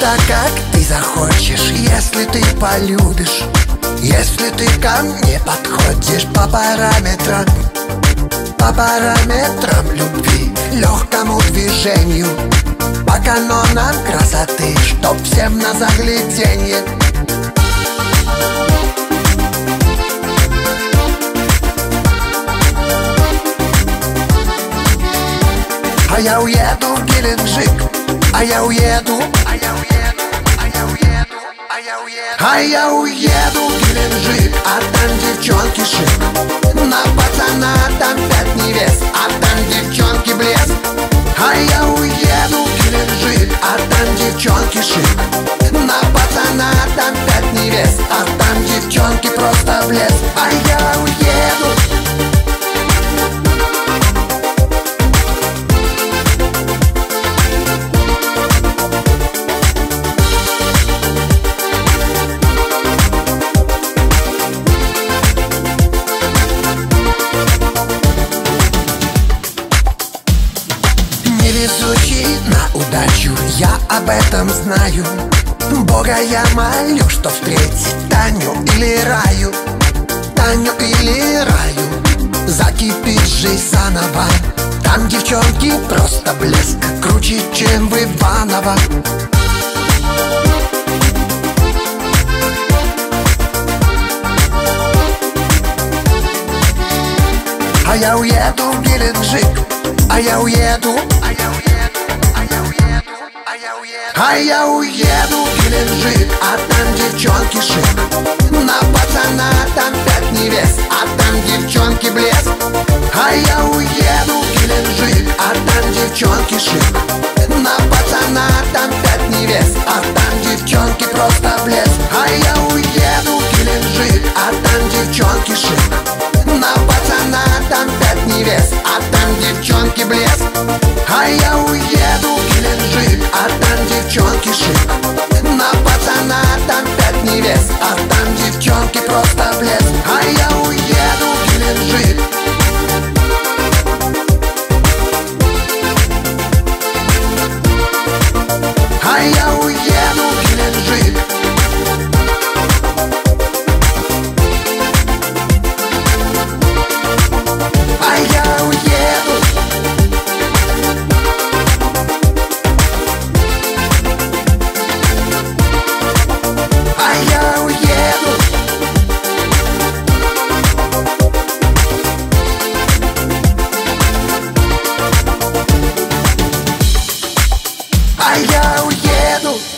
так, как ты захочешь, если ты полюбишь. Если ты ко мне подходишь по параметрам любви, легкому движению, по канонам красоты, чтоб всем на загляденье. А я уеду в Геленджик, а я уеду в Геленджик, а там девчонки шик, на пацана там 5 невест, а там девчонки блеск. А я уеду в Геленджик, а там девчонки шик, на пацана там 5 невест, а там девчонки просто блеск. А я уеду. Невезучий на удачу, я об этом знаю. Бога я молю, что встретить Таню или Раю. Таню или Раю. Закипит жизнь заново. Там девчонки просто блеск, круче, чем в Иваново. А я уеду в Геленджик, а я уеду в Геленджик, а там девчонки шик, на пацана там 5 невест, а там девчонки блеск. А я уеду в Геленджик, а там девчонки шик, на пацана там 5 невест, а там девчонки просто блеск. А я уеду в Геленджик, а там девчонки шик, на пацана там 5 невест, а там девчонки блеск. А я уеду в Геленджик, а там девчонки шик, на пацана там 5 невест, а там девчонки просто блеск. А я уеду в Геленджик. А я уеду в Геленджик. А я уеду. А я уеду. А я уеду.